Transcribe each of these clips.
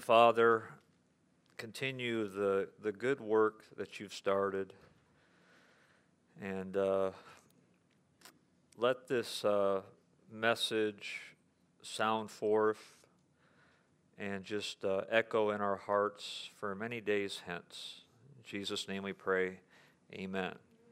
Father, continue the good work that you've started, and let this message sound forth and just echo in our hearts for many days hence. In Jesus' name we pray, amen.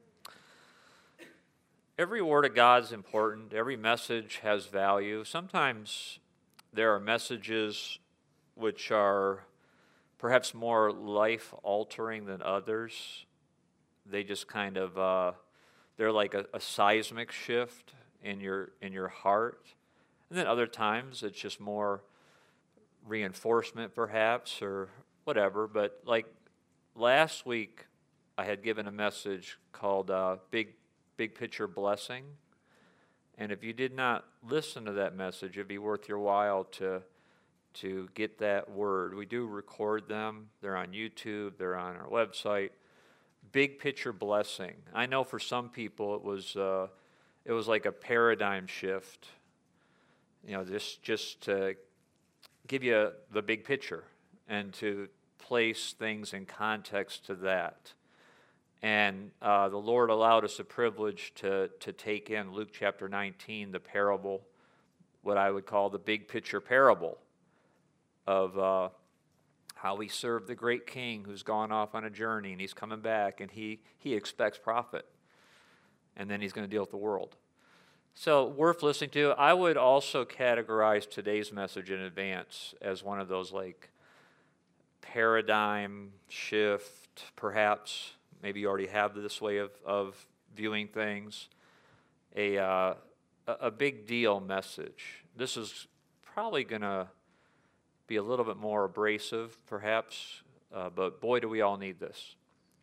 Every word of God is important. Every message has value. Sometimes there are messages which are perhaps more life-altering than others. They just kind of, they're like a seismic shift in your heart. And then other times it's just more reinforcement perhaps or whatever. But like last week I had given a message called Big Picture Blessing. And if you did not listen to that message, it'd be worth your while to get that word. We do record them. They're on YouTube. They're on our website. Big Picture Blessing. I know for some people it was like a paradigm shift. You know, just to give you the big picture and to place things in context to that. And the Lord allowed us the privilege to take in Luke chapter 19, the parable, what I would call the big picture parable of how we serve the great king who's gone off on a journey and he's coming back and he expects profit. And then he's going to deal with the world. So worth listening to. I would also categorize today's message in advance as one of those like paradigm shift, perhaps. Maybe you already have this way of viewing things. A big deal message. This is probably going to be a little bit more abrasive, perhaps, but boy, do we all need this.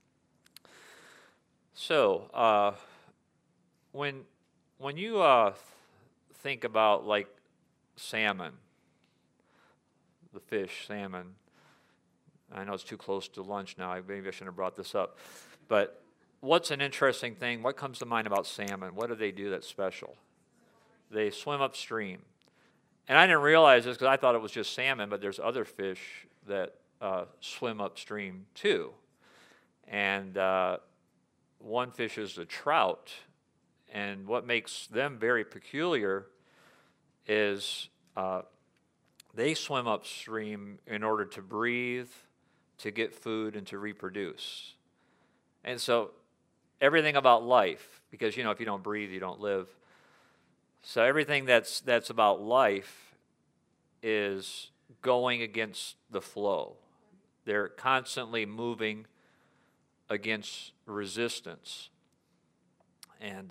So, when you think about like salmon, the fish, salmon, I know it's too close to lunch now. Maybe I shouldn't have brought this up. But what's an interesting thing? What comes to mind about salmon? What do they do that's special? They swim upstream. And I didn't realize this because I thought it was just salmon, but there's other fish that swim upstream too. And one fish is the trout. And what makes them very peculiar is they swim upstream in order to breathe, to get food, and to reproduce. And so everything about life, because, you know, if you don't breathe, you don't live. So everything that's about life is going against the flow. They're constantly moving against resistance. And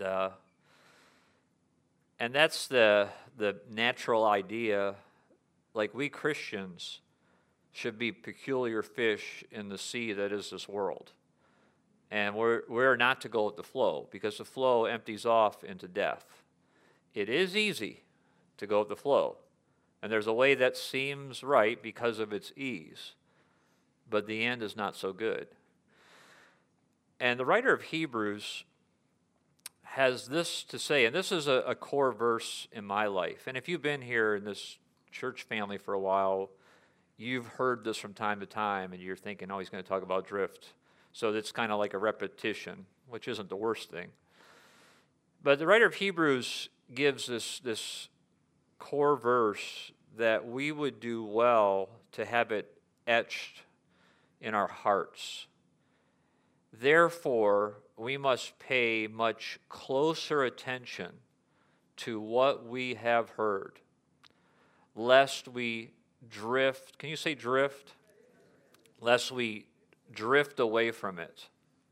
that's the natural idea. Like we Christians should be peculiar fish in the sea that is this world. And we're not to go with the flow because the flow empties off into death. It is easy to go with the flow. And there's a way that seems right because of its ease. But the end is not so good. And the writer of Hebrews has this to say, and this is a core verse in my life. And if you've been here in this church family for a while, you've heard this from time to time, and you're thinking, oh, he's going to talk about drift. So it's kind of like a repetition, which isn't the worst thing. But the writer of Hebrews gives this core verse that we would do well to have it etched in our hearts. Therefore, we must pay much closer attention to what we have heard, lest we drift. Can you say drift? Lest we drift away from it.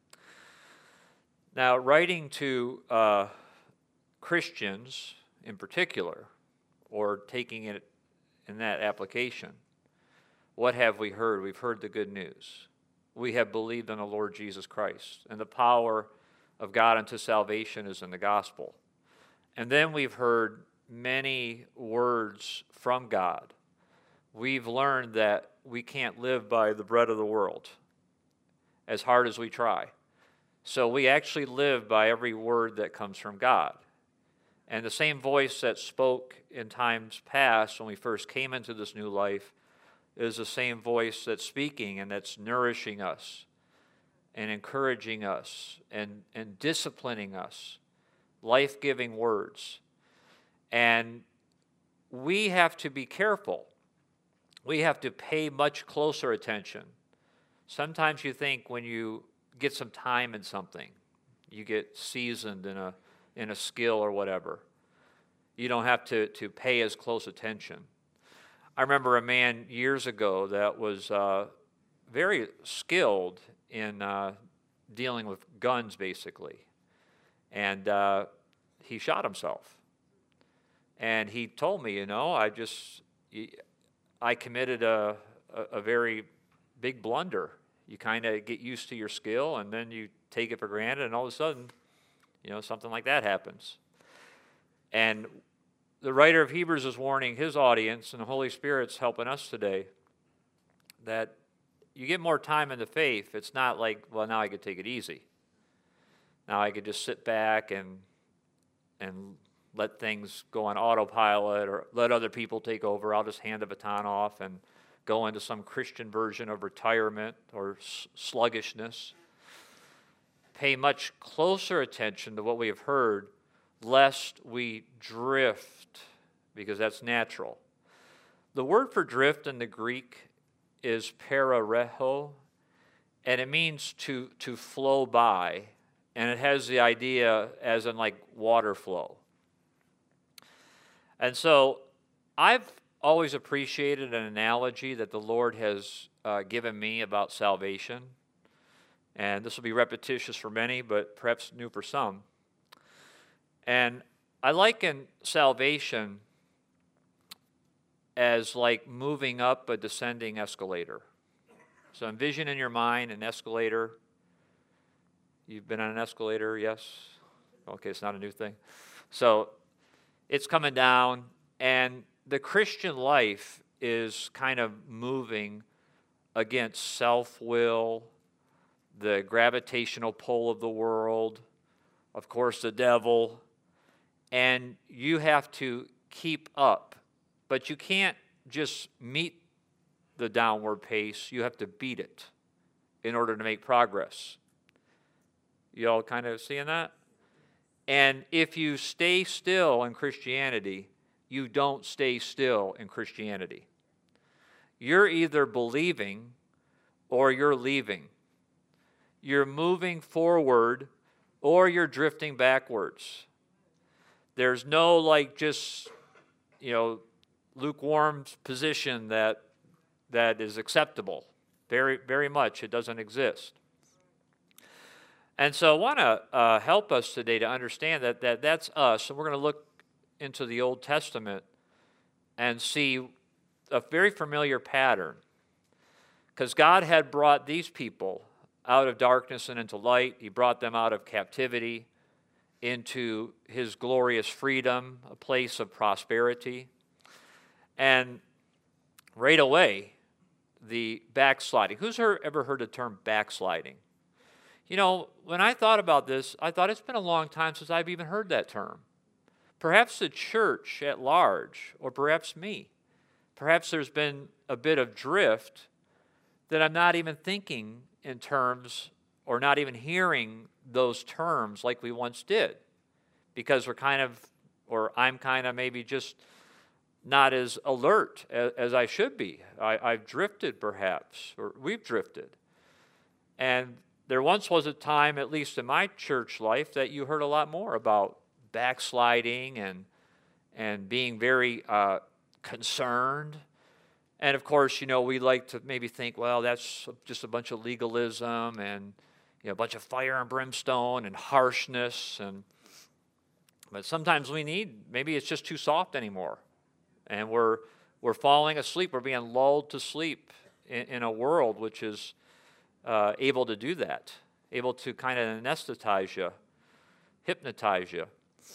Now, writing to Christians in particular, or taking it in that application, what have we heard? We've heard the good news. We have believed in the Lord Jesus Christ, and the power of God unto salvation is in the gospel. And then we've heard many words from God. We've learned that we can't live by the bread of the world, as hard as we try. So we actually live by every word that comes from God. And the same voice that spoke in times past when we first came into this new life is the same voice that's speaking and that's nourishing us and encouraging us and disciplining us, life-giving words. And we have to be careful. We have to pay much closer attention. Sometimes you think when you get some time in something, you get seasoned in a skill or whatever, you don't have to pay as close attention. I remember a man years ago that was very skilled in dealing with guns, basically. And he shot himself. And he told me, I committed a very big blunder. You kind of get used to your skill, and then you take it for granted, and all of a sudden, something like that happens. And the writer of Hebrews is warning his audience, and the Holy Spirit's helping us today, that you get more time in the faith. It's not like, well, now I could take it easy. Now I could just sit back and let things go on autopilot, or let other people take over. I'll just hand the baton off and go into some Christian version of retirement or sluggishness. Pay much closer attention to what we have heard, lest we drift, because that's natural. The word for drift in the Greek is parareho, and it means to flow by, and it has the idea as in like water flow. And so I've always appreciated an analogy that the Lord has given me about salvation. And this will be repetitious for many, but perhaps new for some. And I liken salvation as like moving up a descending escalator. So envision in your mind an escalator. You've been on an escalator, yes? Okay, it's not a new thing. So it's coming down, and the Christian life is kind of moving against self-will, the gravitational pull of the world, of course the devil, and you have to keep up. But you can't just meet the downward pace, you have to beat it in order to make progress. You all kind of seeing that? And if you stay still in Christianity, you don't stay still in Christianity. You're either believing or you're leaving. You're moving forward or you're drifting backwards. There's no just, lukewarm position that is acceptable. Very, very much. It doesn't exist. And so I want to help us today to understand that that's us. And we're going to look into the Old Testament and see a very familiar pattern. Because God had brought these people out of darkness and into light. He brought them out of captivity into his glorious freedom, a place of prosperity. And right away, the backsliding. Who's ever heard the term backsliding? When I thought about this, I thought it's been a long time since I've even heard that term. Perhaps the church at large, or perhaps me. Perhaps there's been a bit of drift that I'm not even thinking in terms, or not even hearing those terms like we once did. Because I'm kind of maybe just not as alert as I should be. I've drifted perhaps, or we've drifted. And there once was a time, at least in my church life, that you heard a lot more about backsliding and being very concerned. And of course, we like to maybe think, well, that's just a bunch of legalism and a bunch of fire and brimstone and harshness. But sometimes maybe it's just too soft anymore. And we're falling asleep. We're being lulled to sleep in a world which is able to do that, able to kind of anesthetize you, hypnotize you.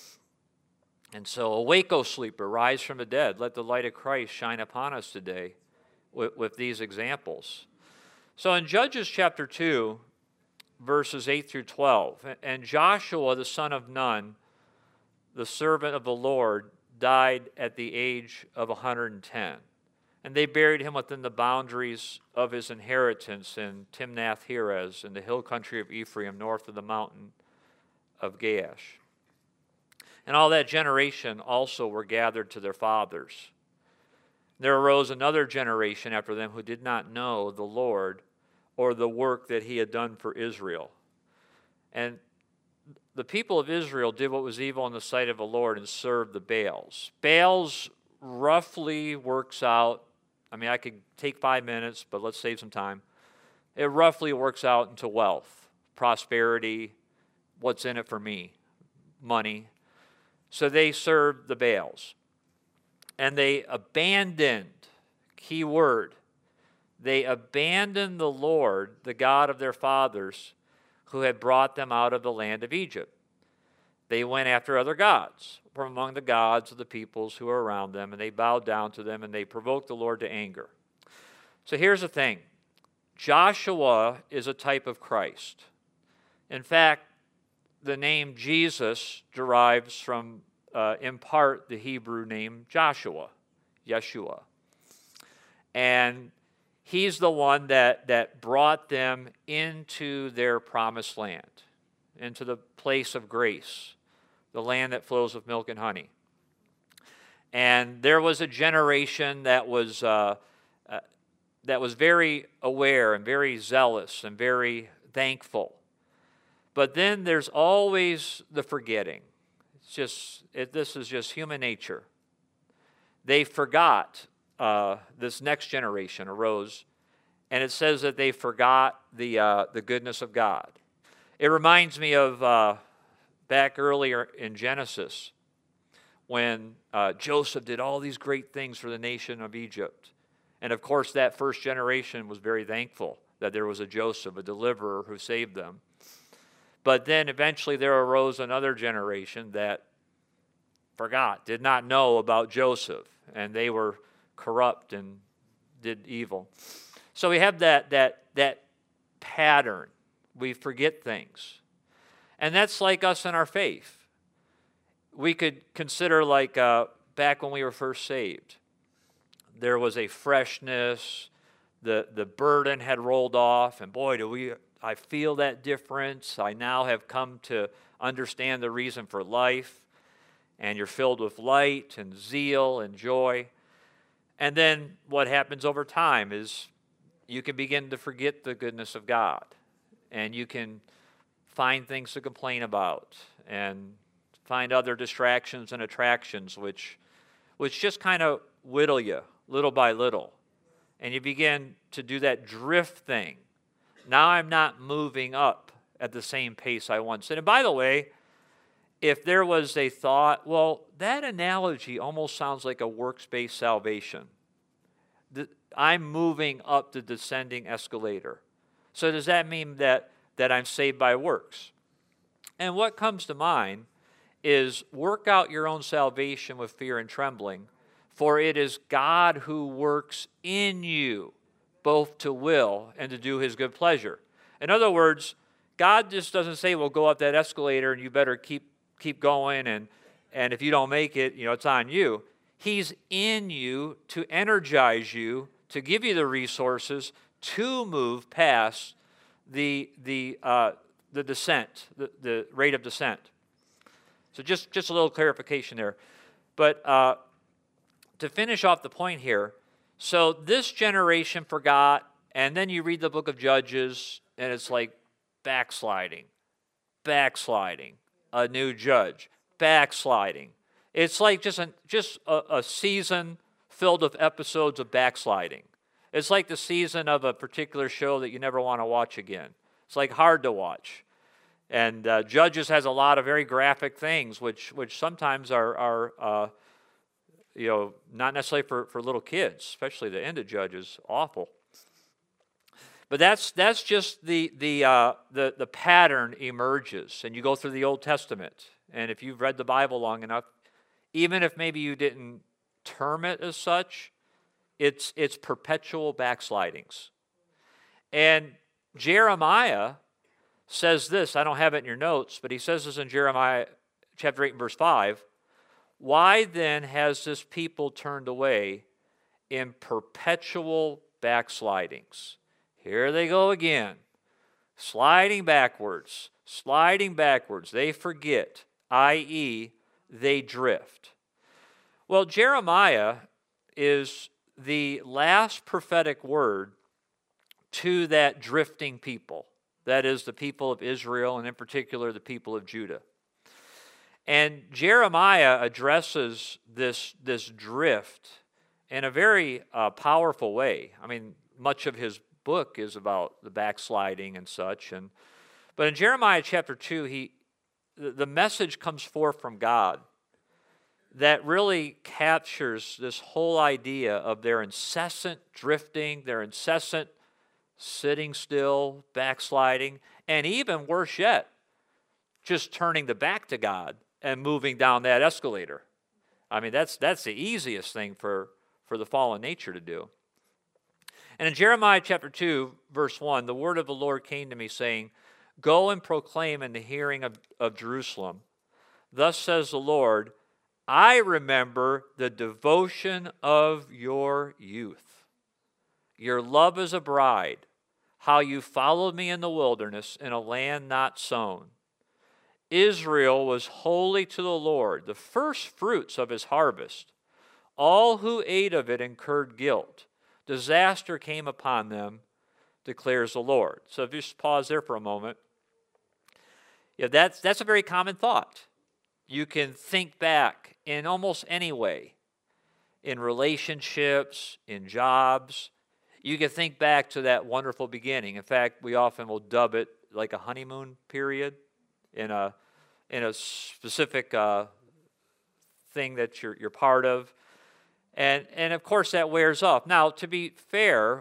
And so, awake, O sleeper, rise from the dead. Let the light of Christ shine upon us today with these examples. So in Judges chapter 2, verses 8 through 12, and Joshua the son of Nun, the servant of the Lord, died at the age of 110. And they buried him within the boundaries of his inheritance in Timnath-Heres, in the hill country of Ephraim, north of the mountain of Gaash. And all that generation also were gathered to their fathers. There arose another generation after them who did not know the Lord or the work that he had done for Israel. And the people of Israel did what was evil in the sight of the Lord and served the Baals. Baals roughly works out, I could take 5 minutes, but let's save some time. It roughly works out into wealth, prosperity, what's in it for me, money. So they served the Baals. And they abandoned, key word, they abandoned the Lord, the God of their fathers, who had brought them out of the land of Egypt. They went after other gods from among the gods of the peoples who were around them, and they bowed down to them, and they provoked the Lord to anger. So here's the thing. Joshua is a type of Christ. In fact, the name Jesus derives from, in part, the Hebrew name Joshua, Yeshua. And he's the one that brought them into their promised land, into the place of grace, the land that flows with milk and honey. And there was a generation that was very aware and very zealous and very thankful. But then there's always the forgetting. This is just human nature. They forgot. This next generation arose, and it says that they forgot the goodness of God. It reminds me of back earlier in Genesis when Joseph did all these great things for the nation of Egypt. And of course, that first generation was very thankful that there was a Joseph, a deliverer who saved them. But then eventually there arose another generation that forgot, did not know about Joseph, and they were corrupt and did evil. So we have that pattern. We forget things. And that's like us in our faith. We could consider like back when we were first saved. There was a freshness. The burden had rolled off. And boy, I feel that difference. I now have come to understand the reason for life. And you're filled with light and zeal and joy. And then what happens over time is you can begin to forget the goodness of God. And you can find things to complain about and find other distractions and attractions which just kind of whittle you little by little. And you begin to do that drift thing. Now I'm not moving up at the same pace I once did. And by the way, if there was a thought, well, that analogy almost sounds like a works-based salvation. I'm moving up the descending escalator. So does that mean that I'm saved by works? And what comes to mind is work out your own salvation with fear and trembling, for it is God who works in you, both to will and to do his good pleasure. In other words, God just doesn't say, well, go up that escalator and you better keep going, and if you don't make it, it's on you. He's in you to energize you, to give you the resources to move past the descent, the rate of descent. So just a little clarification there. But to finish off the point here, so this generation forgot, and then you read the book of Judges, and it's like backsliding, a new judge, backsliding. It's like just a season filled with episodes of backsliding. It's like the season of a particular show that you never want to watch again. It's like hard to watch. And Judges has a lot of very graphic things, which sometimes are not necessarily for little kids, especially the end of Judges, awful. But that's just the pattern emerges, and you go through the Old Testament, and if you've read the Bible long enough, even if maybe you didn't term it as such, it's perpetual backslidings. And Jeremiah says this, I don't have it in your notes, but he says this in Jeremiah chapter 8 and verse 5, "Why then has this people turned away, in perpetual backslidings. Here they go again, sliding backwards. They forget, i.e., they drift. Well, Jeremiah is the last prophetic word to that drifting people. That is the people of Israel, and in particular the people of Judah. And Jeremiah addresses this drift in a very powerful way. I mean, much of his book is about the backsliding and such. But in Jeremiah chapter 2, the message comes forth from God that really captures this whole idea of their incessant drifting, their incessant sitting still, backsliding, and even worse yet, just turning the back to God and moving down that escalator. I mean, that's the easiest thing for the fallen nature to do. And in Jeremiah chapter 2, verse 1, the word of the Lord came to me, saying, "Go and proclaim in the hearing of Jerusalem, thus says the Lord, I remember the devotion of your youth, your love as a bride, how you followed me in the wilderness in a land not sown. Israel was holy to the Lord, the first fruits of his harvest. All who ate of it incurred guilt. Disaster came upon them, declares the Lord." So if you just pause there for a moment, that's a very common thought. You can think back in almost any way, in relationships, in jobs. You can think back to that wonderful beginning. In fact, we often will dub it like a honeymoon period in a specific thing that you're part of. And of course that wears off. Now, to be fair,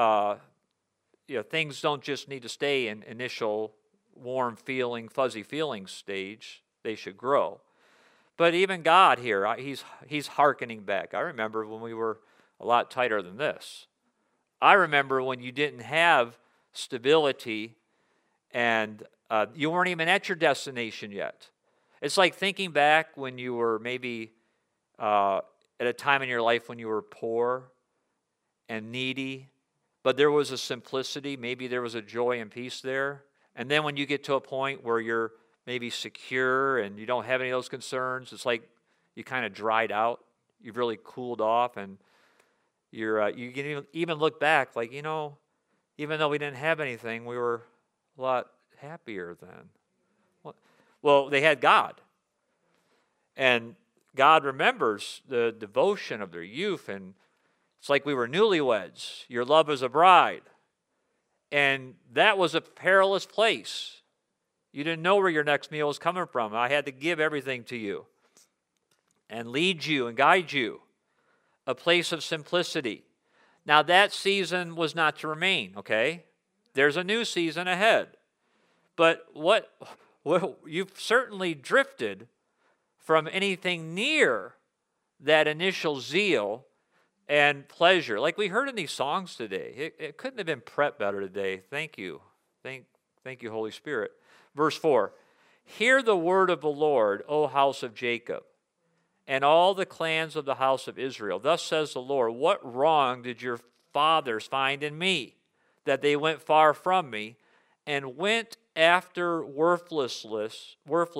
things don't just need to stay in initial warm feeling, fuzzy feeling stage. They should grow. But even God here, he's hearkening back. I remember when we were a lot tighter than this. I remember when you didn't have stability and you weren't even at your destination yet. It's like thinking back when you were maybe at a time in your life when you were poor and needy, but there was a simplicity, maybe there was a joy and peace there. And then when you get to a point where you're maybe secure and you don't have any of those concerns, it's like you kind of dried out. You've really cooled off, and you can even look back like, even though we didn't have anything, we were a lot happier then. Well, they had God. And God remembers the devotion of their youth, and it's like we were newlyweds. Your love as a bride. And that was a perilous place. You didn't know where your next meal was coming from. I had to give everything to you and lead you and guide you. A place of simplicity. Now, that season was not to remain, okay? There's a new season ahead. But what you've certainly drifted from anything near that initial zeal and pleasure. Like we heard in these songs today. It couldn't have been prepped better today. Thank you. Thank you, Holy Spirit. Verse 4, "Hear the word of the Lord, O house of Jacob, and all the clans of the house of Israel. Thus says the Lord, what wrong did your fathers find in me, that they went far from me, and went after worthlessness,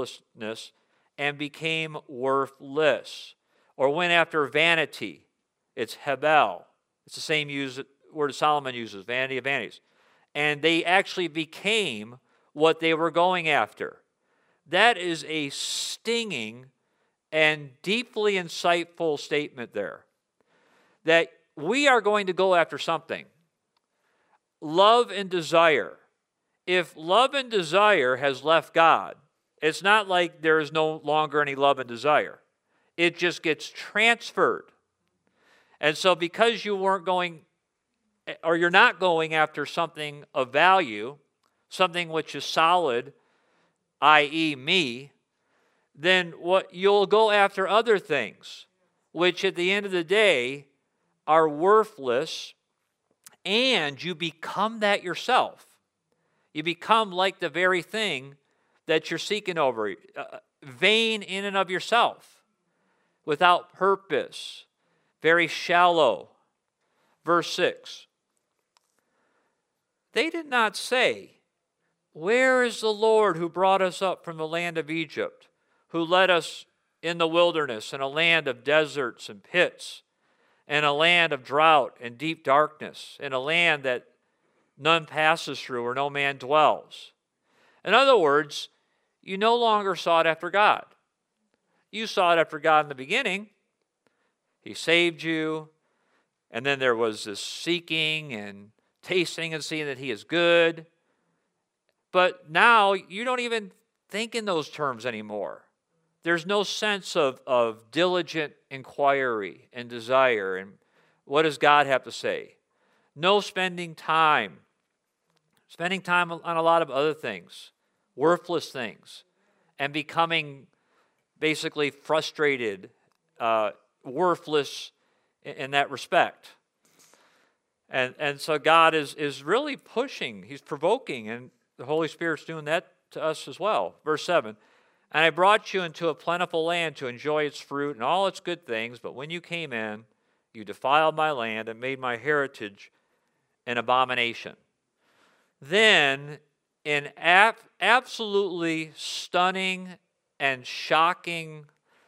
and became worthless?" Or went after vanity. It's Hebel. It's the same word Solomon uses, vanity of vanities. And they actually became what they were going after. That is a stinging and deeply insightful statement there. That we are going to go after something. Love and desire. If love and desire has left God, it's not like there is no longer any love and desire. It just gets transferred. And so because you weren't going, or you're not going after something of value, something which is solid, i.e. me, then what you'll go after other things, which at the end of the day are worthless, and you become that yourself. You become like the very thing that you're seeking over, vain in and of yourself, without purpose, very shallow, Verse 6. They did not say, "Where is the Lord who brought us up from the land of Egypt, who led us in the wilderness, in a land of deserts and pits, in a land of drought and deep darkness, in a land that none passes through where no man dwells"? In other words, you no longer sought after God. You sought after God in the beginning. He saved you, and then there was this seeking and tasting and seeing that He is good. But now you don't even think in those terms anymore. There's no sense of diligent inquiry and desire. And what does God have to say? No spending time. Spending time on a lot of other things, worthless things, and becoming basically frustrated, worthless in that respect. And so God is really pushing. He's provoking, and the Holy Spirit's doing that to us as well. Verse 7, "And I brought you into a plentiful land to enjoy its fruit and all its good things, but when you came in, you defiled my land and made my heritage an abomination." Then, in absolutely stunning and shocking,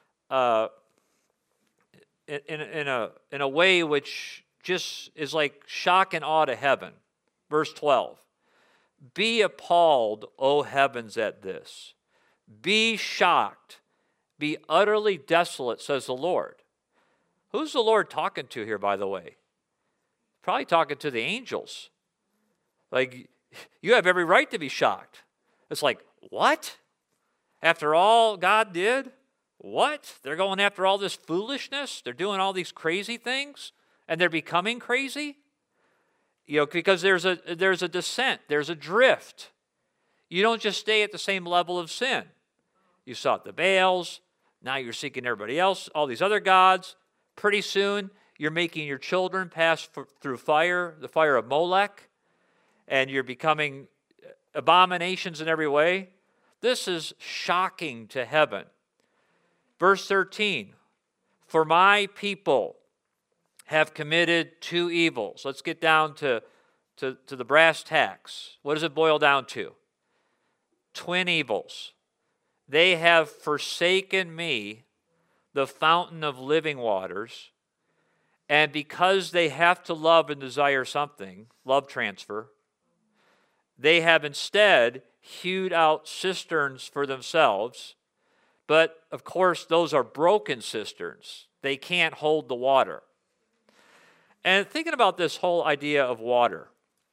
in a way which just is like shock and awe to heaven. Verse 12. "Be appalled, O heavens, at this. Be shocked. Be utterly desolate, says the Lord." Who's the Lord talking to here, by the way? Probably talking to the angels. Like, you have every right to be shocked. It's like, what? After all God did? What? They're going after all this foolishness? They're doing all these crazy things? And they're becoming crazy? Because there's a descent, there's a drift. You don't just stay at the same level of sin. You sought the Baals, now you're seeking everybody else, all these other gods. Pretty soon, you're making your children pass through fire, the fire of Molech, and you're becoming abominations in every way. This is shocking to heaven. Verse 13, "For my people have committed two evils." Let's get down to the brass tacks. What does it boil down to? Twin evils. "They have forsaken me, the fountain of living waters, and because they have to love and desire something, love transfer, they have instead hewed out cisterns for themselves. But, of course, those are broken cisterns. They can't hold the water." And thinking about this whole idea of water,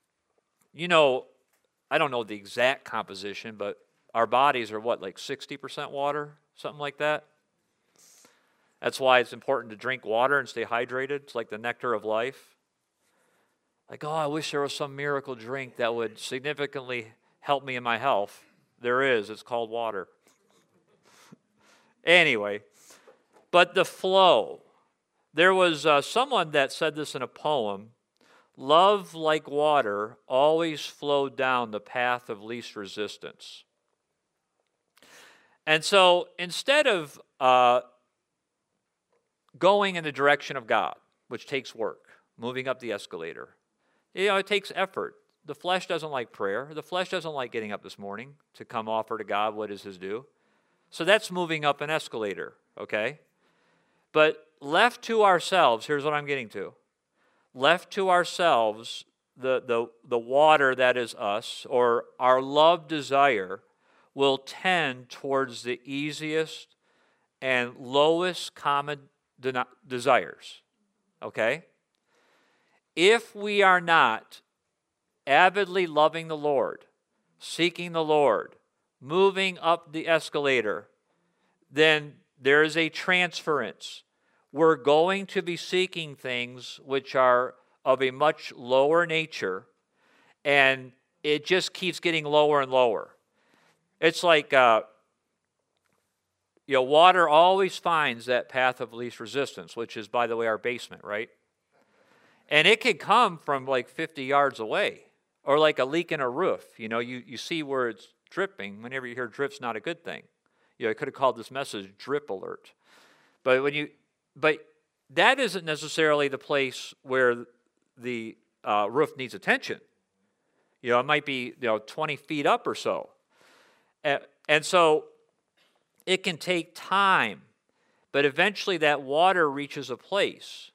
I don't know the exact composition, but our bodies are like 60% water, something like that. That's why it's important to drink water and stay hydrated. It's like the nectar of life. Like, I wish there was some miracle drink that would significantly help me in my health. There is. It's called water. Anyway, but the flow. There was someone that said this in a poem: "Love, like water, always flowed down the path of least resistance." And so instead of going in the direction of God, which takes work, moving up the escalator, it takes effort. The flesh doesn't like prayer. The flesh doesn't like getting up this morning to come offer to God what is His due. So that's moving up an escalator, okay? But left to ourselves, here's what I'm getting to. Left to ourselves, the water that is us, or our love desire, will tend towards the easiest and lowest common desires, okay? If we are not avidly loving the Lord, seeking the Lord, moving up the escalator, then there is a transference. We're going to be seeking things which are of a much lower nature, and it just keeps getting lower and lower. It's like, water always finds that path of least resistance, which is, by the way, our basement, right? And it could come from like 50 yards away, or like a leak in a roof. You see where it's dripping. Whenever you hear drip's not a good thing. I could have called this message drip alert. But that isn't necessarily the place where the roof needs attention. It might be 20 feet up or so. And so it can take time, but eventually that water reaches a place,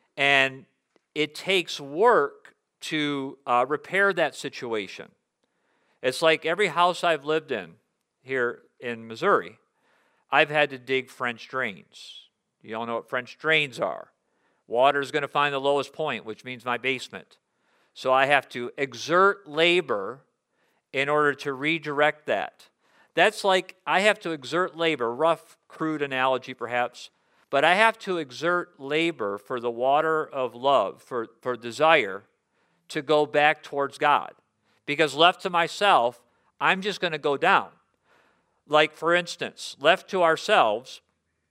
and it takes work to repair that situation. It's like every house I've lived in here in Missouri, I've had to dig French drains. You all know what French drains are. Water is going to find the lowest point, which means my basement. So I have to exert labor in order to redirect that. That's like I have to exert labor, rough, crude analogy perhaps, but I have to exert labor for the water of love, for desire, to go back towards God. Because left to myself, I'm just going to go down. Like, for instance, left to ourselves,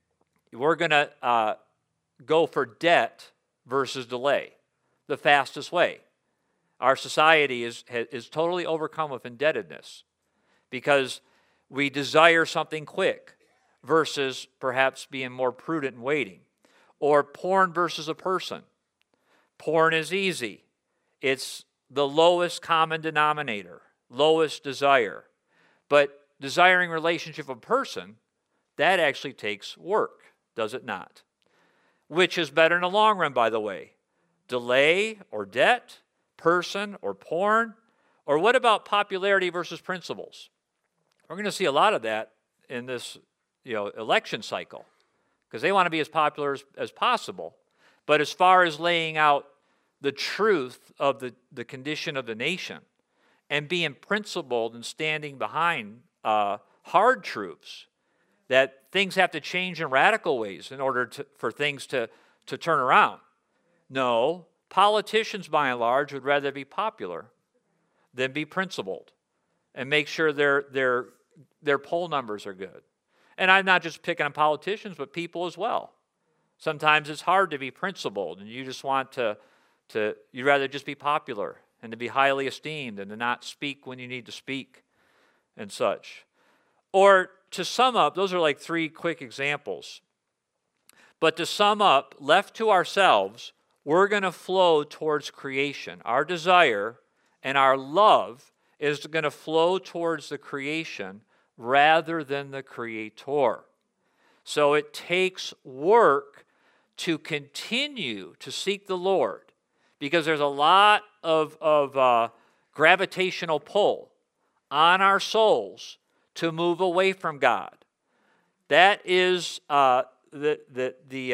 we're going to go for debt versus delay, the fastest way. Our society is totally overcome with indebtedness because we desire something quick versus perhaps being more prudent and waiting. Or porn versus a person. Porn is easy. It's the lowest common denominator, lowest desire. But desiring relationship with a person, that actually takes work, does it not? Which is better in the long run, by the way? Delay or debt, person or porn? Or what about popularity versus principles? We're going to see a lot of that in this election cycle because they want to be as popular as possible. But as far as laying out the truth of the condition of the nation and being principled and standing behind hard truths, that things have to change in radical ways in order for things to turn around. No, politicians by and large would rather be popular than be principled and make sure their poll numbers are good. And I'm not just picking on politicians, but people as well. Sometimes it's hard to be principled, and you just want you'd rather just be popular and to be highly esteemed and to not speak when you need to speak and such. Or to sum up, those are like 3 quick examples. But to sum up, left to ourselves, we're going to flow towards creation. Our desire and our love is going to flow towards the creation rather than the Creator. So it takes work to continue to seek the Lord because there's a lot of gravitational pull on our souls to move away from God. That is the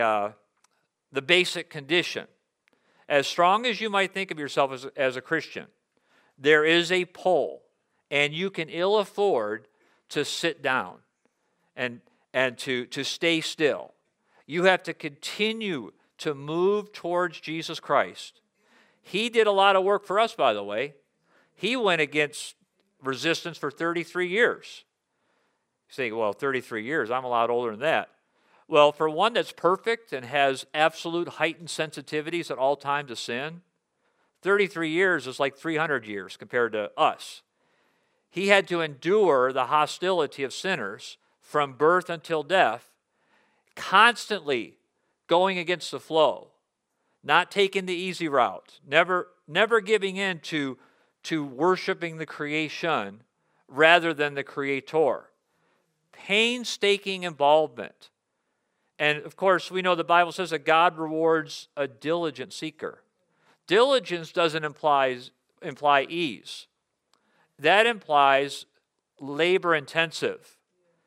basic condition. As strong as you might think of yourself as a Christian, there is a pull, and you can ill afford to sit down and to stay still. You have to continue to move towards Jesus Christ. He did a lot of work for us, by the way. He went against resistance for 33 years. You say, well, 33 years, I'm a lot older than that. Well, for one that's perfect and has absolute heightened sensitivities at all times to sin, 33 years is like 300 years compared to us. He had to endure the hostility of sinners from birth until death, constantly going against the flow, not taking the easy route, never giving in to worshiping the creation rather than the Creator. Painstaking involvement. And of course, we know the Bible says that God rewards a diligent seeker. Diligence doesn't imply ease. That implies labor-intensive,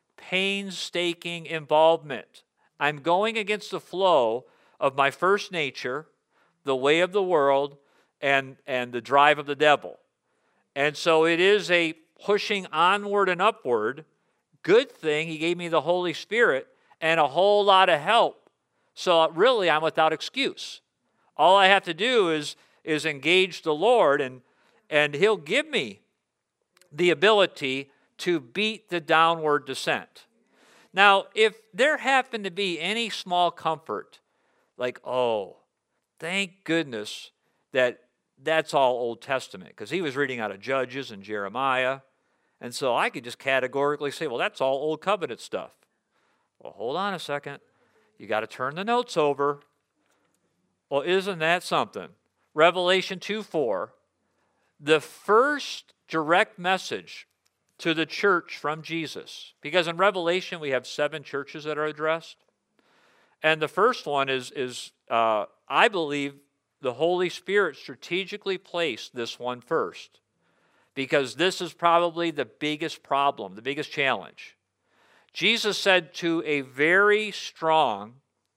painstaking involvement. I'm going against the flow of my first nature, the way of the world, and the drive of the devil. And so it is a pushing onward and upward. Good thing He gave me the Holy Spirit and a whole lot of help. So really, I'm without excuse. All I have to do is engage the Lord, and He'll give me the ability to beat the downward descent. Now, if there happened to be any small comfort, like, oh, thank goodness that's all Old Testament, because he was reading out of Judges and Jeremiah, and so I could just categorically say, well, that's all Old Covenant stuff. Well, hold on a second. You got to turn the notes over. Well, isn't that something? Revelation 2:4, the first direct message to the church from Jesus. Because in Revelation we have 7 churches that are addressed. And the first one is I believe the Holy Spirit strategically placed this one first. Because this is probably the biggest problem, the biggest challenge. Jesus said to a very strong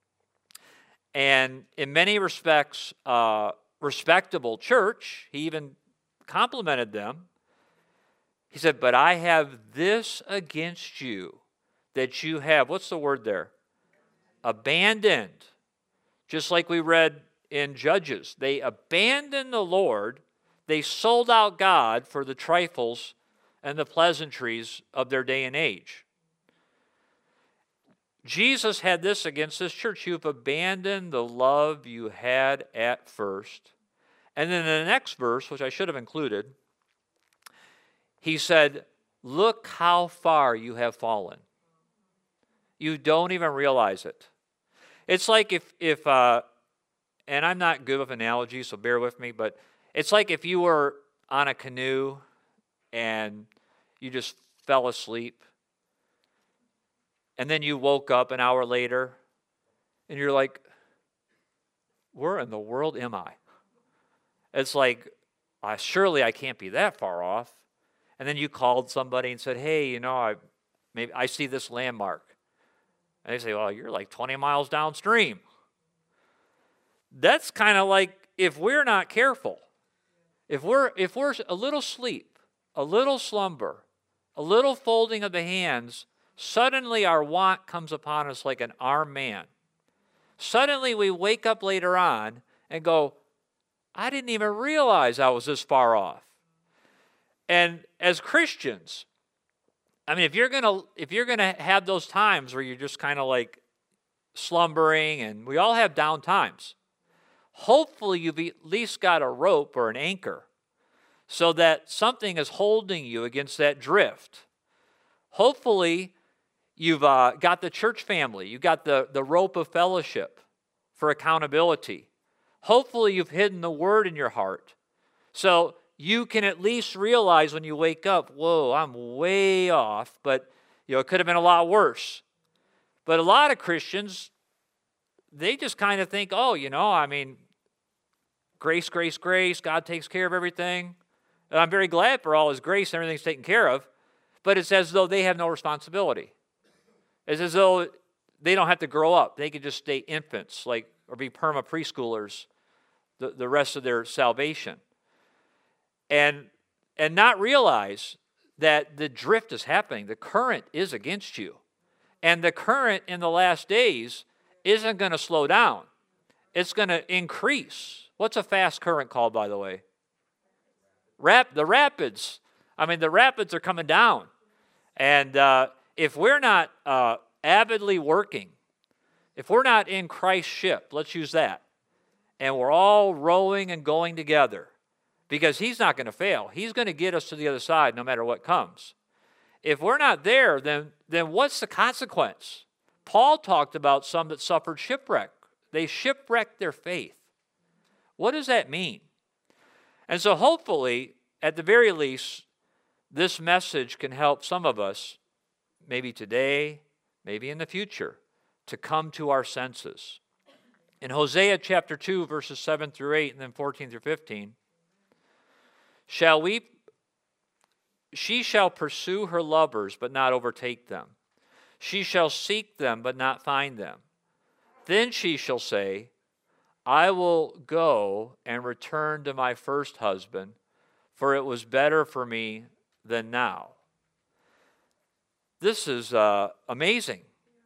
and in many respects respectable church, he even complimented them. He said, but I have this against you, that you have, what's the word there? Abandoned. Just like we read in Judges. They abandoned the Lord. They sold out God for the trifles and the pleasantries of their day and age. Jesus had this against this church. You've abandoned the love you had at first. And then in the next verse, which I should have included, he said, look how far you have fallen. You don't even realize it. It's like if and I'm not good with analogies, so bear with me, but it's like if you were on a canoe and you just fell asleep, and then you woke up an hour later, and you're like, where in the world am I? It's like, surely I can't be that far off. And then you called somebody and said, hey, I see this landmark. And they say, well, you're like 20 miles downstream. That's kind of like if we're not careful, if we're a little sleep, a little slumber, a little folding of the hands, suddenly our want comes upon us like an armed man. Suddenly we wake up later on and go, I didn't even realize I was this far off. And as Christians, I mean, if you're gonna have those times where you're just kind of like slumbering, and we all have down times, hopefully you've at least got a rope or an anchor so that something is holding you against that drift. Hopefully you've got the church family. You've got the rope of fellowship for accountability. Hopefully you've hidden the word in your heart. So you can at least realize when you wake up, whoa, I'm way off, but it could have been a lot worse. But a lot of Christians, they just kind of think, grace, grace, grace, God takes care of everything. And I'm very glad for all his grace and everything's taken care of, but it's as though they have no responsibility. It's as though they don't have to grow up. They could just stay infants, or be perma preschoolers the rest of their salvation. And not realize that the drift is happening. The current is against you. And the current in the last days isn't going to slow down. It's going to increase. What's a fast current called, by the way? The rapids. The rapids are coming down. And if we're not avidly working, if we're not in Christ's ship, let's use that, and we're all rowing and going together, because he's not going to fail. He's going to get us to the other side no matter what comes. If we're not there, then what's the consequence? Paul talked about some that suffered shipwreck. They shipwrecked their faith. What does that mean? And so hopefully, at the very least, this message can help some of us, maybe today, maybe in the future, to come to our senses. In Hosea chapter 2, verses 7 through 8, and then 14 through 15, she shall pursue her lovers, but not overtake them. She shall seek them, but not find them. Then she shall say, I will go and return to my first husband, for it was better for me than now. This is amazing.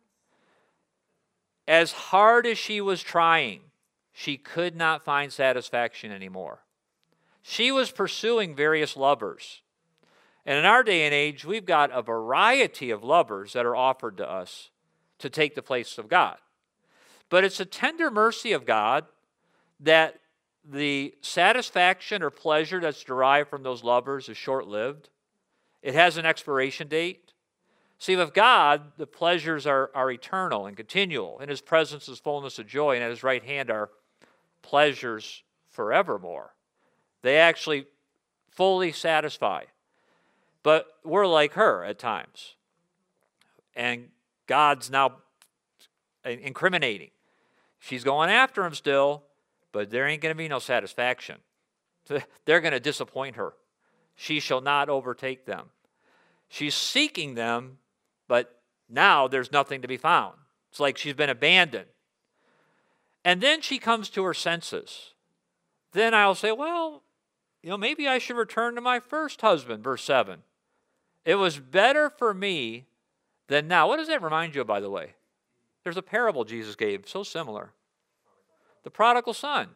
As hard as she was trying, she could not find satisfaction anymore. She was pursuing various lovers. And in our day and age, we've got a variety of lovers that are offered to us to take the place of God. But it's a tender mercy of God that the satisfaction or pleasure that's derived from those lovers is short-lived. It has an expiration date. See, with God, the pleasures are eternal and continual. In his presence is fullness of joy, and at his right hand are pleasures forevermore. They actually fully satisfy. But we're like her at times. And God's now incriminating. She's going after him still, but there ain't going to be no satisfaction. They're going to disappoint her. She shall not overtake them. She's seeking them, but now there's nothing to be found. It's like she's been abandoned. And then she comes to her senses. Then I'll say, well, maybe I should return to my first husband, verse 7. It was better for me than now. What does that remind you of, by the way? There's a parable Jesus gave, so similar. The prodigal son.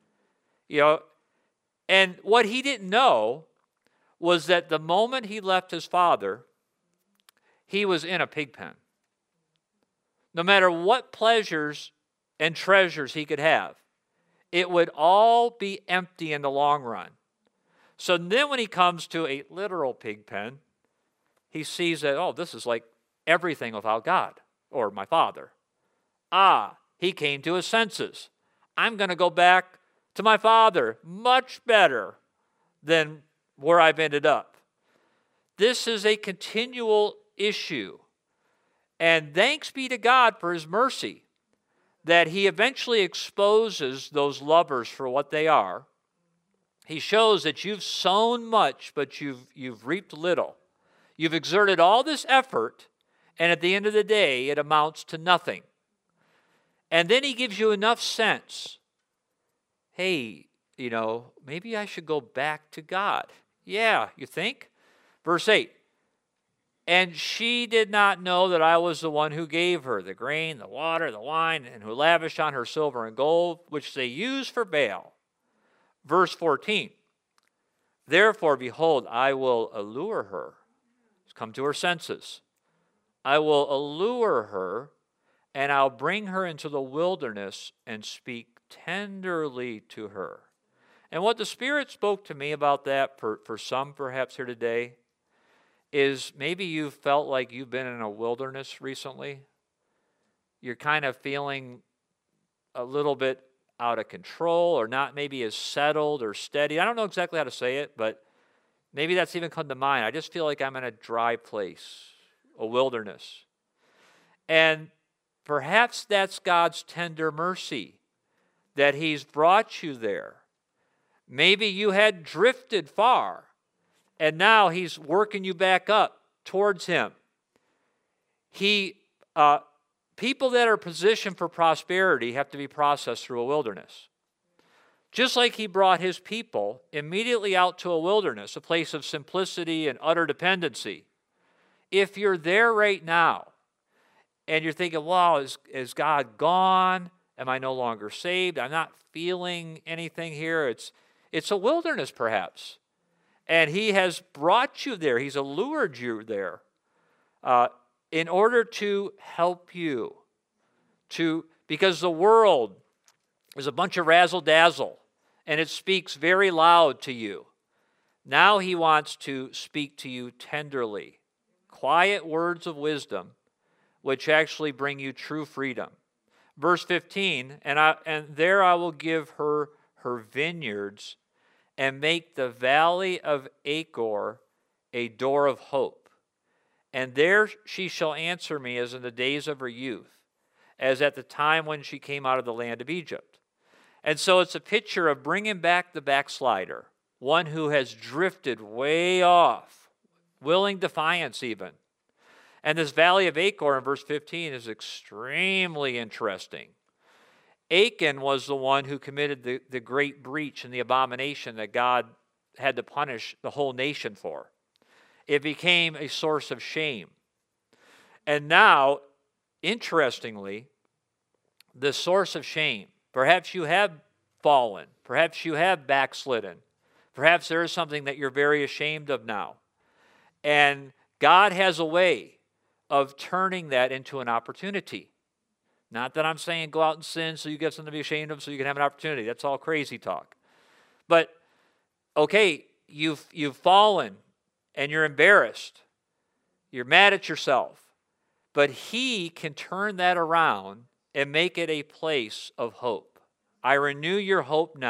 And what he didn't know was that the moment he left his father, he was in a pig pen. No matter what pleasures and treasures he could have, it would all be empty in the long run. So then when he comes to a literal pig pen, he sees that, this is like everything without God or my father. He came to his senses. I'm going to go back to my father, much better than where I've ended up. This is a continual issue. And thanks be to God for his mercy that he eventually exposes those lovers for what they are. He shows that you've sown much, but you've reaped little. You've exerted all this effort, and at the end of the day, it amounts to nothing. And then he gives you enough sense. Hey, maybe I should go back to God. Yeah, you think? Verse 8. And she did not know that I was the one who gave her the grain, the water, the wine, and who lavished on her silver and gold, which they use for Baal. Verse 14. Therefore, behold, I will allure her. Come to her senses. I will allure her, and I'll bring her into the wilderness and speak tenderly to her. And what the Spirit spoke to me about that for some perhaps here today is maybe you've felt like you've been in a wilderness recently. You're kind of feeling a little bit out of control or not maybe as settled or steady. I don't know exactly how to say it, but maybe that's even come to mind. I just feel like I'm in a dry place, a wilderness. And perhaps that's God's tender mercy that he's brought you there. Maybe you had drifted far, and now he's working you back up towards him. People that are positioned for prosperity have to be processed through a wilderness. Just like he brought his people immediately out to a wilderness, a place of simplicity and utter dependency. If you're there right now, and you're thinking, wow, is God gone? Am I no longer saved? I'm not feeling anything here. It's a wilderness, perhaps. And he has brought you there. He's allured you there in order to help you. Because the world is a bunch of razzle-dazzle, and it speaks very loud to you. Now he wants to speak to you tenderly. Quiet words of wisdom, which actually bring you true freedom. Verse 15, and there I will give her vineyards and make the valley of Achor a door of hope. And there she shall answer me as in the days of her youth, as at the time when she came out of the land of Egypt. And so it's a picture of bringing back the backslider, one who has drifted way off, willing defiance even. And this valley of Achor in verse 15 is extremely interesting. Achan was the one who committed the great breach and the abomination that God had to punish the whole nation for. It became a source of shame. And now, interestingly, the source of shame, perhaps you have fallen, perhaps you have backslidden, perhaps there is something that you're very ashamed of now. And God has a way of turning that into an opportunity. Not that I'm saying go out and sin so you get something to be ashamed of so you can have an opportunity. That's all crazy talk. But, okay, you've fallen and you're embarrassed. You're mad at yourself. But he can turn that around and make it a place of hope. I renew your hope now.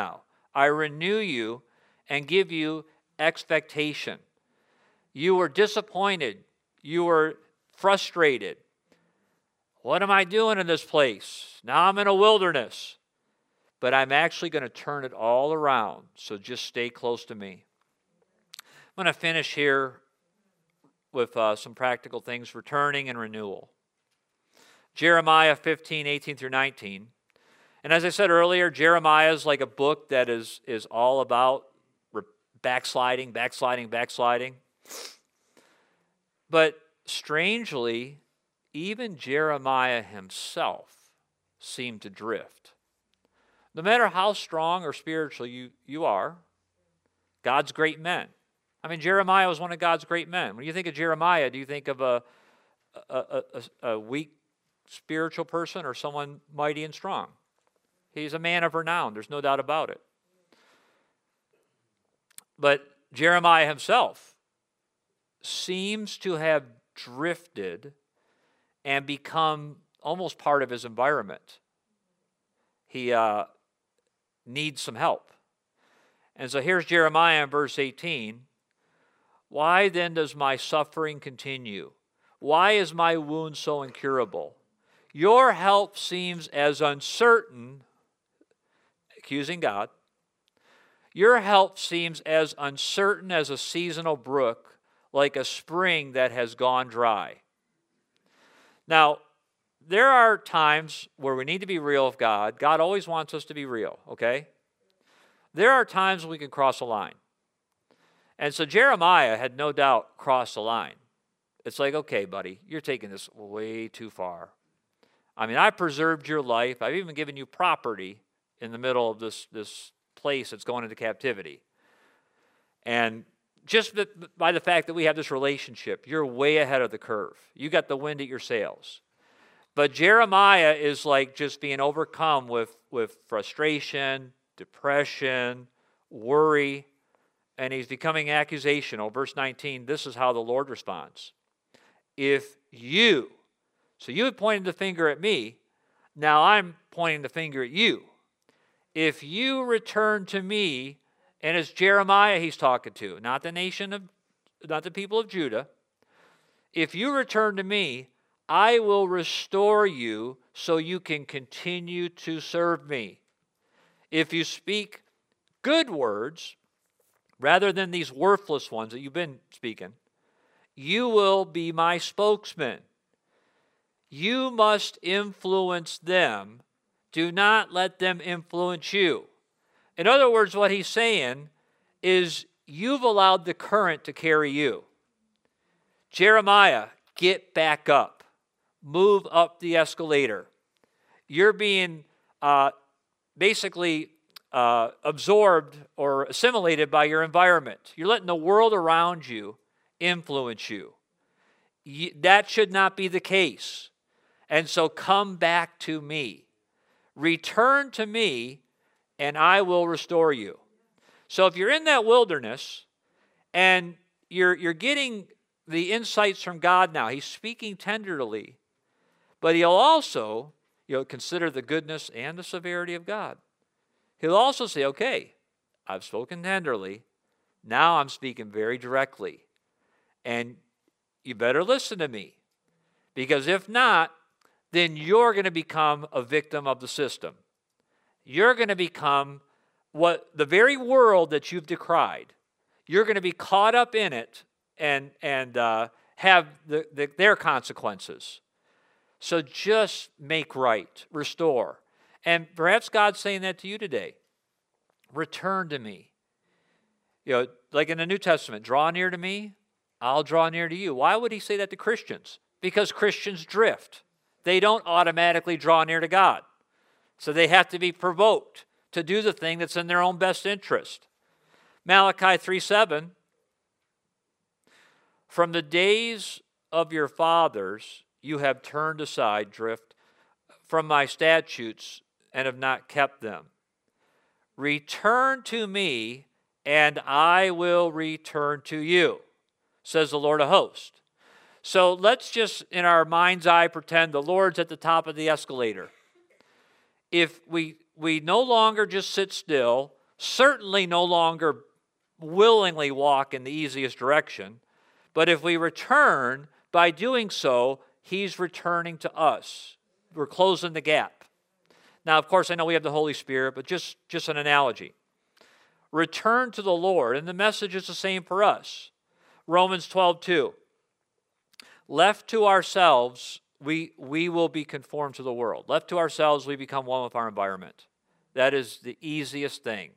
I renew you and give you expectation. You were disappointed. You were frustrated. What am I doing in this place? Now I'm in a wilderness. But I'm actually going to turn it all around. So just stay close to me. I'm going to finish here with some practical things, returning and renewal. Jeremiah 15, 18 through 19. And as I said earlier, Jeremiah is like a book that is all about backsliding. But strangely, even Jeremiah himself seemed to drift. No matter how strong or spiritual you are, God's great men. I mean, Jeremiah was one of God's great men. When you think of Jeremiah, do you think of a weak spiritual person or someone mighty and strong? He's a man of renown. There's no doubt about it. But Jeremiah himself seems to have drifted and become almost part of his environment. He needs some help. And so here's Jeremiah in verse 18. Why then does my suffering continue? Why is my wound so incurable? Your help seems as uncertain, accusing God. Your help seems as uncertain as a seasonal brook, like a spring that has gone dry. Now, there are times where we need to be real with God. God always wants us to be real, okay? There are times when we can cross a line. And so Jeremiah had no doubt crossed the line. It's like, okay, buddy, you're taking this way too far. I mean, I preserved your life. I've even given you property in the middle of this place that's going into captivity. And just by the fact that we have this relationship, you're way ahead of the curve. You got the wind at your sails. But Jeremiah is like just being overcome with frustration, depression, worry, and he's becoming accusational. Verse 19, this is how the Lord responds. If you, so you had pointed the finger at me, now I'm pointing the finger at you. If you return to me, and it's Jeremiah he's talking to, not the people of Judah. If you return to me, I will restore you so you can continue to serve me. If you speak good words, rather than these worthless ones that you've been speaking, you will be my spokesman. You must influence them. Do not let them influence you. In other words, what he's saying is you've allowed the current to carry you. Jeremiah, get back up. Move up the escalator. You're being basically absorbed or assimilated by your environment. You're letting the world around you influence you. That should not be the case. And so come back to me. Return to me, and I will restore you. So if you're in that wilderness and you're getting the insights from God now, he's speaking tenderly, but he'll also consider the goodness and the severity of God. He'll also say, okay, I've spoken tenderly. Now I'm speaking very directly. And you better listen to me. Because if not, then you're going to become a victim of the system. You're going to become the very world that you've decried. You're going to be caught up in it and have their consequences. So just make right, restore. And perhaps God's saying that to you today. Return to me. Like in the New Testament, draw near to me, I'll draw near to you. Why would he say that to Christians? Because Christians drift. They don't automatically draw near to God. So they have to be provoked to do the thing that's in their own best interest. Malachi 3:7, from the days of your fathers you have turned aside, drift, from my statutes and have not kept them. Return to me, and I will return to you, says the Lord of hosts. So let's just, in our mind's eye, pretend the Lord's at the top of the escalator. If we no longer just sit still, certainly no longer willingly walk in the easiest direction. But if we return, by doing so, he's returning to us. We're closing the gap. Now, of course, I know we have the Holy Spirit, but just an analogy. Return to the Lord, and the message is the same for us. Romans 12:2. Left to ourselves, we will be conformed to the world. Left to ourselves, we become one with our environment. That is the easiest thing.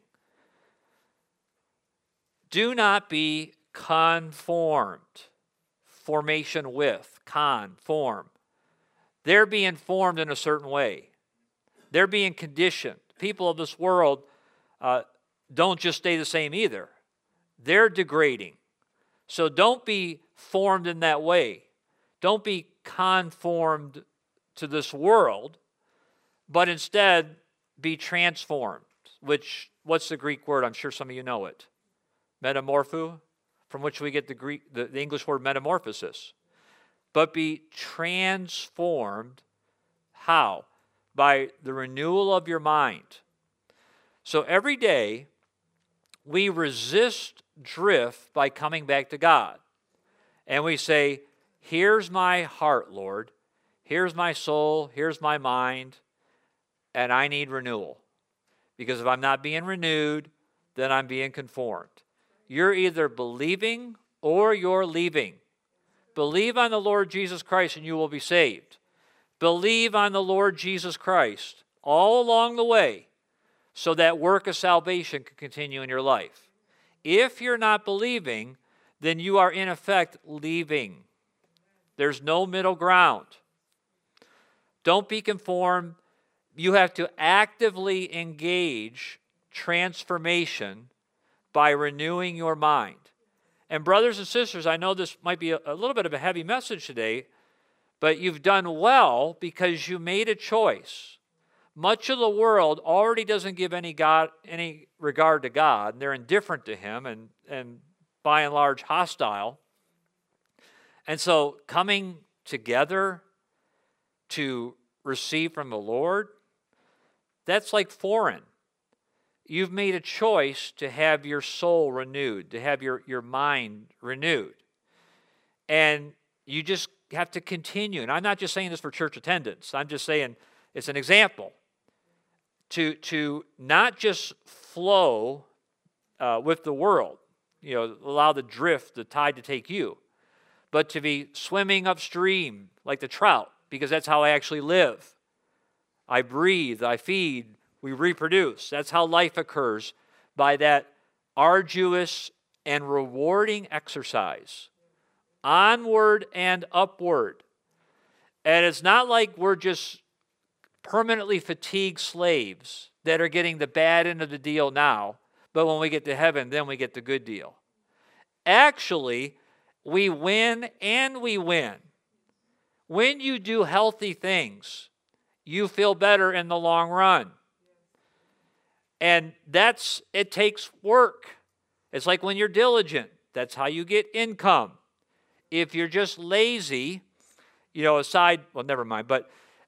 Do not be conformed. Formation with, conform. They're being formed in a certain way. They're being conditioned. People of this world don't just stay the same either. They're degrading. So don't be formed in that way. Don't be conformed to this world, but instead be transformed, what's the Greek word? I'm sure some of you know it. Metamorpho, from which we get the English word metamorphosis. But be transformed, how? By the renewal of your mind. So every day, we resist drift by coming back to God. And we say, here's my heart, Lord. Here's my soul. Here's my mind. And I need renewal. Because if I'm not being renewed, then I'm being conformed. You're either believing or you're leaving. Believe on the Lord Jesus Christ and you will be saved. Believe on the Lord Jesus Christ all along the way so that work of salvation can continue in your life. If you're not believing, then you are in effect leaving. There's no middle ground. Don't be conformed. You have to actively engage transformation by renewing your mind. And brothers and sisters, I know this might be a little bit of a heavy message today, but you've done well because you made a choice. Much of the world already doesn't give any regard to God, and they're indifferent to him and by and large hostile. And so coming together to receive from the Lord, that's like foreign. You've made a choice to have your soul renewed, to have your mind renewed. And you just have to continue. And I'm not just saying this for church attendance. I'm just saying it's an example. To not just flow with the world, allow the drift, the tide to take you, but to be swimming upstream like the trout, because that's how I actually live. I breathe, I feed, we reproduce. That's how life occurs, by that arduous and rewarding exercise. Onward and upward. And it's not like we're just permanently fatigued slaves that are getting the bad end of the deal now, but when we get to heaven, then we get the good deal. Actually, we win and we win. When you do healthy things, you feel better in the long run. And it takes work. It's like when you're diligent. That's how you get income. If you're just lazy, never mind, but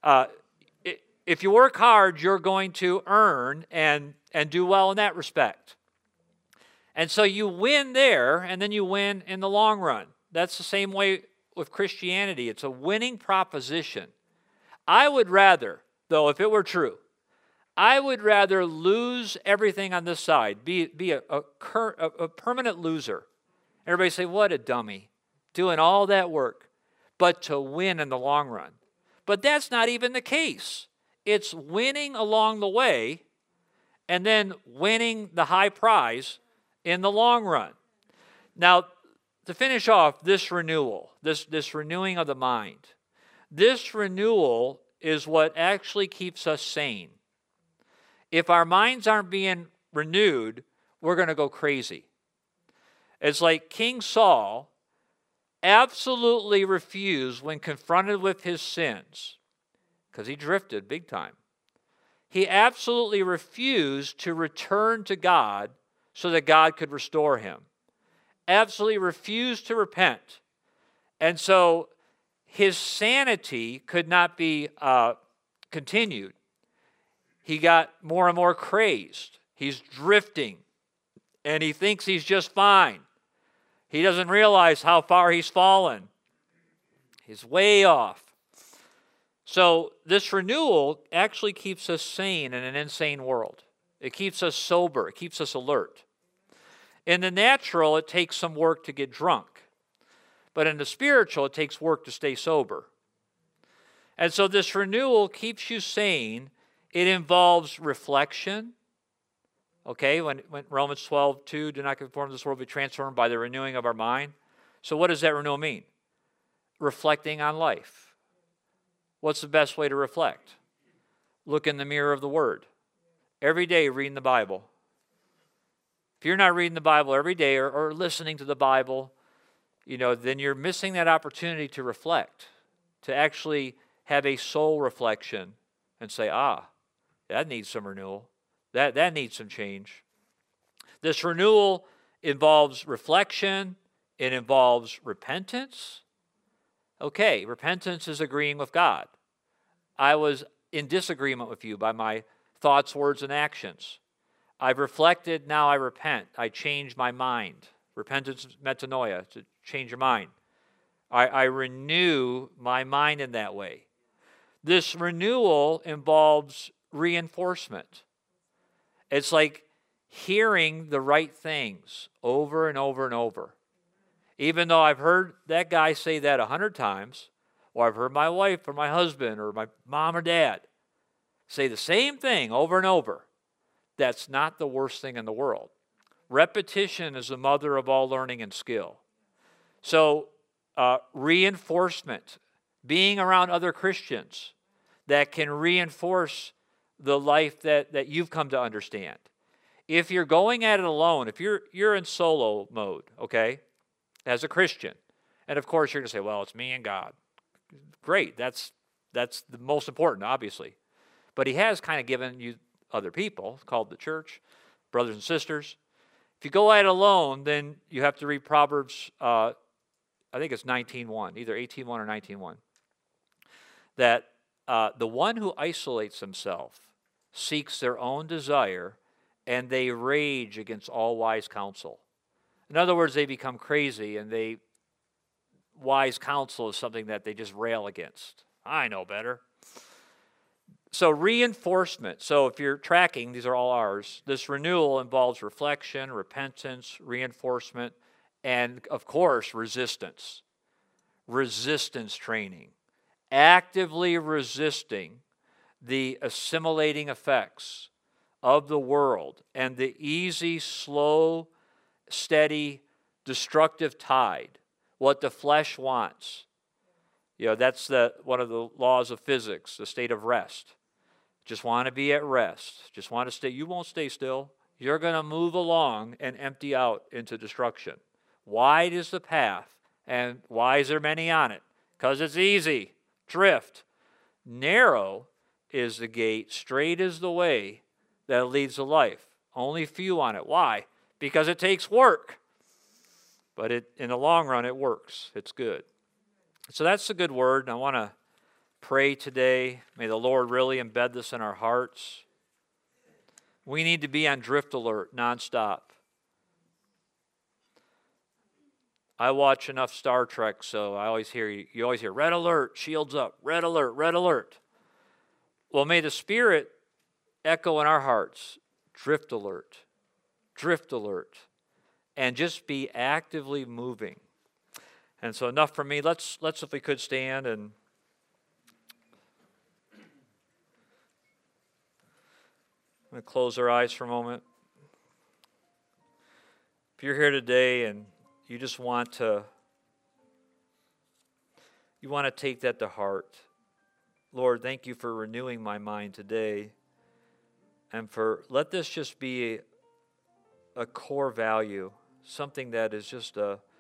if you work hard, you're going to earn and do well in that respect. And so you win there, and then you win in the long run. That's the same way with Christianity. It's a winning proposition. I would rather, though, if it were true, I would rather lose everything on this side, be a permanent loser. Everybody say, what a dummy, doing all that work, but to win in the long run. But that's not even the case. It's winning along the way and then winning the high prize in the long run. Now, to finish off this renewal, this renewing of the mind, this renewal is what actually keeps us sane. If our minds aren't being renewed, we're going to go crazy. It's like King Saul absolutely refused when confronted with his sins, because he drifted big time. He absolutely refused to return to God so that God could restore him. Absolutely refused to repent. And so his sanity could not be continued. He got more and more crazed. He's drifting, and he thinks he's just fine. He doesn't realize how far he's fallen. He's way off. So this renewal actually keeps us sane in an insane world. It keeps us sober. It keeps us alert. In the natural, it takes some work to get drunk. But in the spiritual, it takes work to stay sober. And so this renewal keeps you sane. It involves reflection. Okay, when Romans 12:2, do not conform to this world, be transformed by the renewing of our mind. So what does that renewal mean? Reflecting on life. What's the best way to reflect? Look in the mirror of the Word. Every day reading the Bible. If you're not reading the Bible every day or listening to the Bible, then you're missing that opportunity to reflect, to actually have a soul reflection and say, that needs some renewal. That needs some change. This renewal involves reflection. It involves repentance. Okay, repentance is agreeing with God. I was in disagreement with you by my thoughts, words, and actions. I've reflected, now I repent. I change my mind. Repentance is metanoia, to change your mind. I renew my mind in that way. This renewal involves reinforcement. It's like hearing the right things over and over and over. Even though I've heard that guy say that 100 times, or I've heard my wife or my husband or my mom or dad say the same thing over and over, that's not the worst thing in the world. Repetition is the mother of all learning and skill. So reinforcement, being around other Christians that can reinforce the life that you've come to understand. If you're going at it alone, if you're in solo mode, okay, as a Christian, and of course you're going to say, well, it's me and God. Great, that's the most important, obviously. But he has kind of given you other people, called the church, brothers and sisters. If you go at it alone, then you have to read Proverbs, I think it's 19:1, either 18:1 or 19:1. That the one who isolates himself seeks their own desire, and they rage against all wise counsel. In other words, they become crazy, and wise counsel is something that they just rail against. I know better. So reinforcement. So if you're tracking, these are all ours. This renewal involves reflection, repentance, reinforcement, and of course, resistance. Resistance training. Actively resisting the assimilating effects of the world and the easy, slow, steady, destructive tide, what the flesh wants. That's one of the laws of physics, the state of rest. Just want to be at rest. Just want to stay. You won't stay still. You're going to move along and empty out into destruction. Wide is the path, and why is there many on it? Because it's easy. Drift. Narrow is the gate, straight is the way that leads to life. Only few on it. Why? Because it takes work. But in the long run, it works. It's good. So that's a good word. And I want to pray today. May the Lord really embed this in our hearts. We need to be on drift alert nonstop. I watch enough Star Trek, so I always hear you always hear red alert, shields up, red alert, red alert. Well, may the Spirit echo in our hearts, drift alert, and just be actively moving. And so enough from me. Let's if we could stand and I'm going to close our eyes for a moment. If you're here today and you just want to take that to heart. Lord, thank you for renewing my mind today. And let this just be a core value, something that is just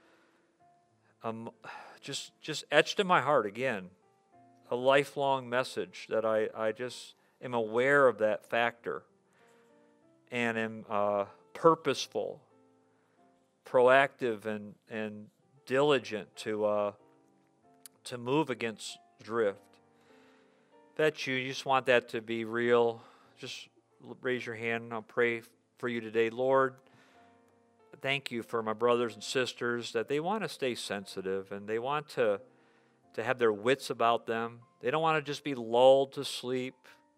just etched in my heart again, a lifelong message that I just am aware of that factor and am purposeful, proactive, and diligent to move against drift. If that's you just want that to be real, just raise your hand and I'll pray for you today. Lord, thank you for my brothers and sisters that they want to stay sensitive and they want to have their wits about them. They don't want to just be lulled to sleep.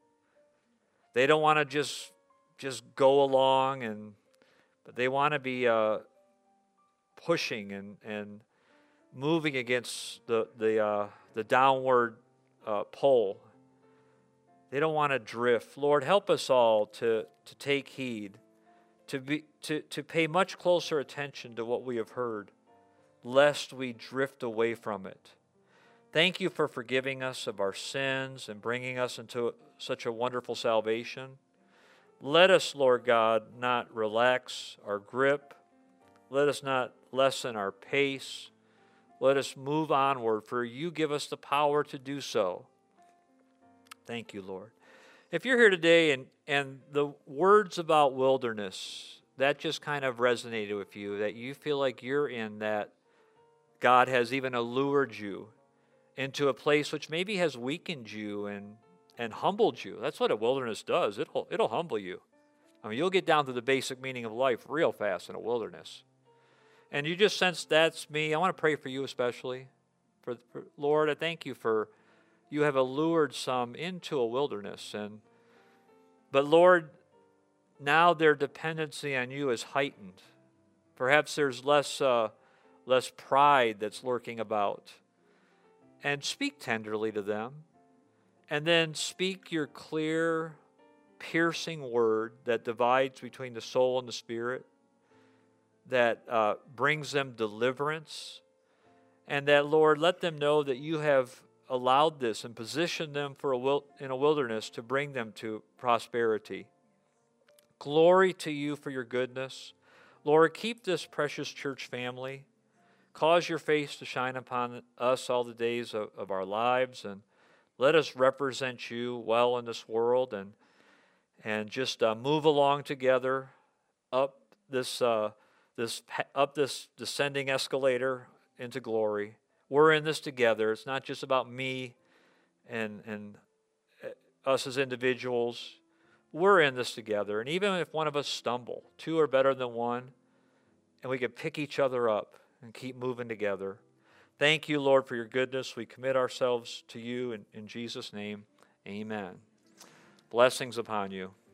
They don't want to just go along, but they want to be pushing and moving against the downward pull. They don't want to drift. Lord, help us all to take heed, to pay much closer attention to what we have heard, lest we drift away from it. Thank you for forgiving us of our sins and bringing us into such a wonderful salvation. Let us, Lord God, not relax our grip. Let us not lessen our pace. Let us move onward, for you give us the power to do so. Thank you, Lord. If you're here today and the words about wilderness, that just kind of resonated with you, that you feel like you're in that God has even allured you into a place which maybe has weakened you and humbled you. That's what a wilderness does. It'll humble you. I mean, you'll get down to the basic meaning of life real fast in a wilderness. And you just sense that's me. I want to pray for you especially. For Lord, I thank you for you have allured some into a wilderness. But Lord, now their dependency on you is heightened. Perhaps there's less pride that's lurking about. And speak tenderly to them. And then speak your clear, piercing word that divides between the soul and the spirit, that brings them deliverance. And that, Lord, let them know that you have allowed this and positioned them in a wilderness to bring them to prosperity. Glory to you for your goodness. Lord, keep this precious church family. Cause your face to shine upon us all the days of our lives, and let us represent you well in this world, and just move along together up this descending escalator into glory. We're in this together. It's not just about me and us as individuals. We're in this together, and even if one of us stumble, two are better than one, and we can pick each other up and keep moving together. Thank you, Lord, for your goodness. We commit ourselves to you in Jesus' name. Amen. Blessings upon you.